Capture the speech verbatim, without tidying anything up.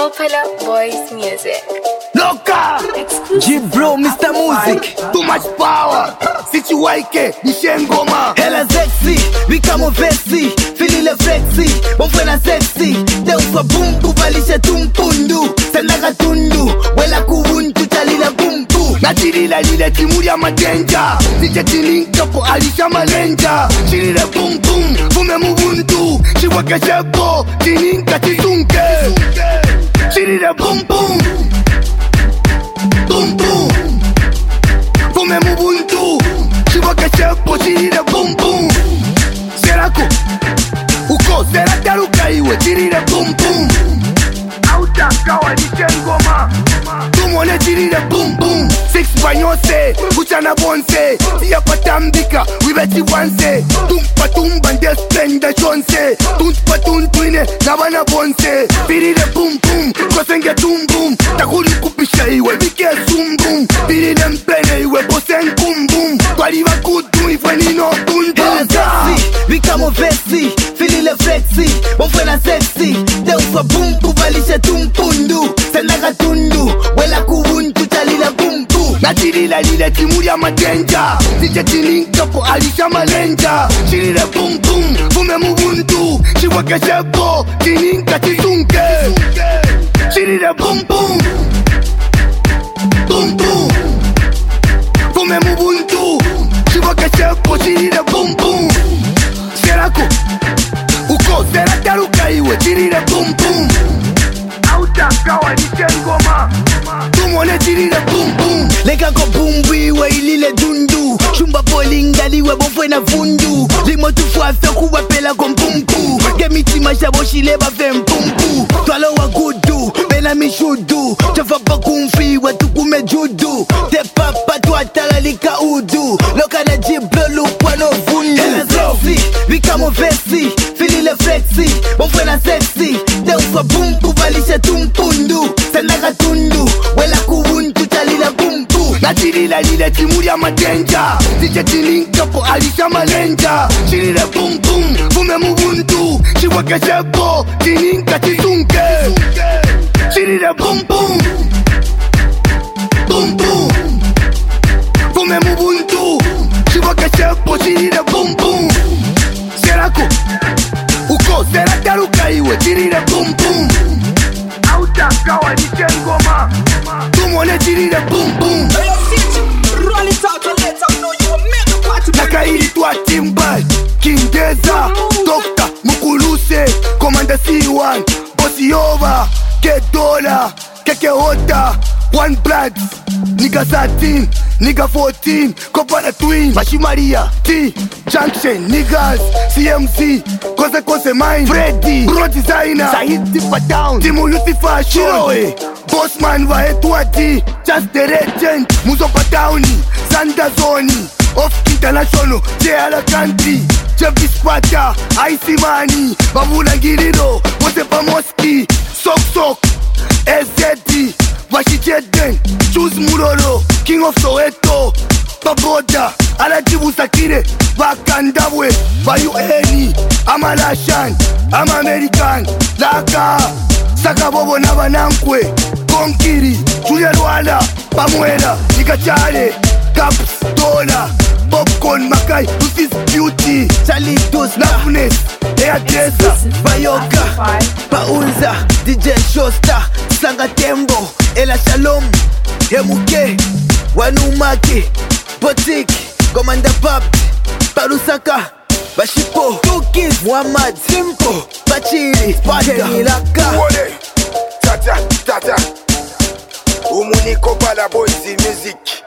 Opala Boys Music. Loka! G-Bro, Mister Music. Too much power. Siti waike, nishe ngoma. Hela sexy, vikamo vexy. Filile flexy, bonfena sexy. Deufa bumpu, valisha tumpundu. Senaka tundu, wela kuwuntu, talila bumpu. Natilila lile timuri ya madenja. Nije tilinka po alisha malenja. Chilile bum bum, fume mubuntu. Chiwake shepo, tininka tisunke. Chilile bum bum. Bum bum. Fume mubuntu. Chiwake shepo, chilile bum bum. Serako. Uko serata luka iwe, chilile bum bum. Auta kawa nishe ngoma. Tumone chilile bum bum. Six banyose, kuchana bonse. Tia patambika, wibeti wanse. Tumpa tumba nde splenda chonse. Tumpa tuntwine, nabana bonse. Pirile bum bum, kosenge tumbum. Takuri kupisha iwe, vike sumbum. Pirile mpene iwe, bosen kumbum. Kwaliwa kutu, ifwe nino tundu. Hela sexy, vikamo vexy. Filile flexy, bonfena sexy. Deufa bumpu, valisha tumpundu. Senaka tundu, wela kuwuntu, talila bumpu. Natilila lile timuri ya madenja. Nije tilinka po alisha malenja. Chilile bum bum, fume mubuntu. Chiwake shepo, tininka tisunke. Chilile bum bum. Bum bum. Fume mubuntu. Chiwake shepo, chilile bum bum. Serako. Uko serata luka iwe, chilile bum bum. Auta kawa nishe ngoma. Tumone chilile bum bum. Leka ko bumbu iwe ilile dundu. Shumba polinga liwe bonfena fundu. Limo tufuafe kuwa pela kompumpu. Gemiti mashabo shile bafe mpumpu. Twalo wa gudu, bena mishudu. Chafa pa kumfi watukume judu. Te papa tuatala lika udu. Loka na G-Bro lupano fundu. Hela sexy, vikamo vexy. Filile flexy, bonfena sexy. Deufa bumpu, valisha tumpundu. Senaka tundu, wela kuwuntu, talila bumpu. Natilila lile timuri ya madenja. Nije tilinka po alisha malenja. Chilile bum bum, fume mubuntu. Chiwake shepo, tininka tisunke. Chilile bum bum. Bum bum. Fume mubuntu. Chiwake shepo, chilile bum bum. Serako. Uko serata luka iwe, chilile bum bum. Auta kawa nishe ngoma. Tumone chilile bum bum. Roll it out and let them know you a mega party. Nakairi tuwa timbal Kindeza, Doctor Mukuluse, Commander C one, Bossy Over, Get Dollar, Keke Hota, One Blood, Nigga thirteen, Nigga fourteen, Kopana Twin, Mashimaria, T, Junction, Niggas, C M C, Kose Kose Mine, Freddy, Bro Designer, Sahid Tipa Down, Timu Lucifer, Shiroe, Bossman Vahetua D, Just the Legend, Muzopa Downy, Sanda Zoni, Off International, J L Country, Jeff Sparta, Icy Money, Babula Giriro, Wotepa Moski, Sok Sok, S Z D, Vashi Jeden, Choose Muroro, King of Soweto, Baboda, Alajibu Sakire, Vakandabwe, Bayu Eni, Amalashan, I'm American, Laka, Sakabobo Nabanankwe, Konkiri, Julia Rwanda, Pamuela, Nikachale, Caps, Dola, Popcorn, Makai, Lucy's Beauty, Chalitos, Loveness, Hairdresser, Bayoka, Paunza, D J Shosta, Sanga Tembo, Ela Shalom, Hemuke, Wanumaki, Botik, Commander Pap, Parusaka, Bashipo, Tukis, Muhammad, Simpo, Bachiri, Spada, Milaka. Tata, Tata, Umuniko Opala Boys Music.